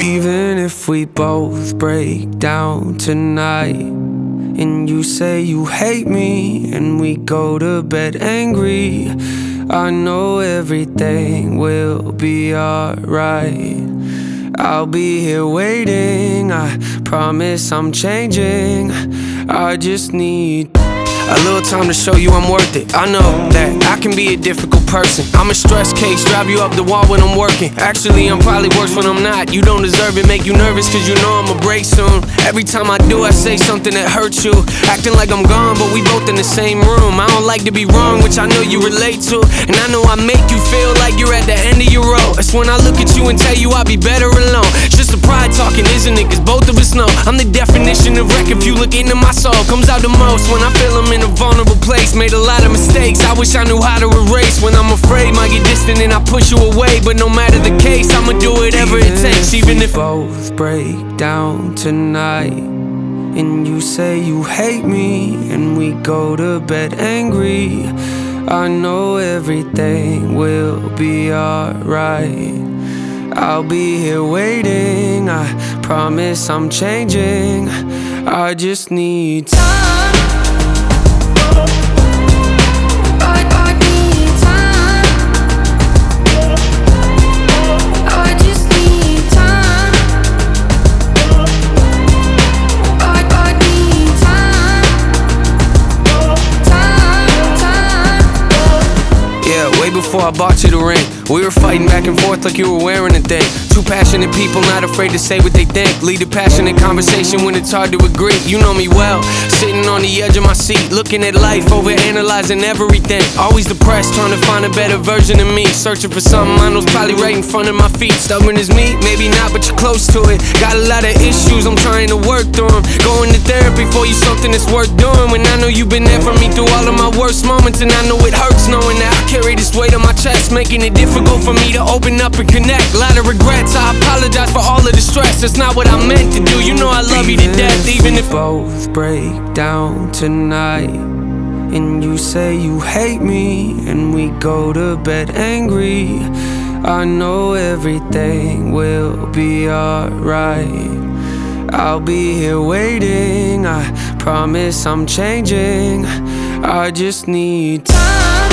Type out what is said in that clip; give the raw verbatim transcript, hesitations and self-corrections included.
Even if we both break down tonight, and you say you hate me, and we go to bed angry, I know everything will be alright. I'll be here waiting, I promise I'm changing. I just need a little time to show you I'm worth it. I know that I can be a difficult person. I'm a stress case, drive you up the wall when I'm working. Actually, I'm probably worse when I'm not. You don't deserve it, make you nervous cause you know I'ma break soon. Every time I do, I say something that hurts you, acting like I'm gone, but we both in the same room. I don't like to be wrong, which I know you relate to, and I know I make you feel like you're at the end of your road. That's when I look at you and tell you I'll be better alone. It's just a pride talking, isn't it? Cause both of us know I'm the definition of wreck. If you look into my soul, comes out the most when I feel I'm in a vulnerable place. Made a lot of mistakes, I wish I knew how to erase. When I'm afraid, might get distant and I push you away. But no matter the case, I'ma do whatever it takes. Even if both break down tonight, and you say you hate me, and we go to bed angry, I know everything will be alright. I'll be here waiting, I promise I'm changing. I just need time. Way before I bought you the ring, we were fighting back and forth like you were wearing a thing. Two passionate people not afraid to say what they think. Lead a passionate conversation when it's hard to agree. You know me well, sitting on the edge of my seat, looking at life, over analyzing everything. Always depressed, trying to find a better version of me, searching for something I know's probably right in front of my feet. Stubborn as me, maybe not, but you're close to it. Got a lot of issues, I'm trying to work through them. Going to therapy for you, something that's worth doing. When I know you've been there for me through all of my worst moments, and I know it hurts knowing that I carry this weight on my chest, making it difficult for me to open up and connect. A lot of regrets, I apologize for all of the stress. That's not what I meant to do, you know I love you to death. Even if both break down tonight, and you say you hate me, and we go to bed angry, I know everything will be alright. I'll be here waiting, I promise I'm changing. I just need time.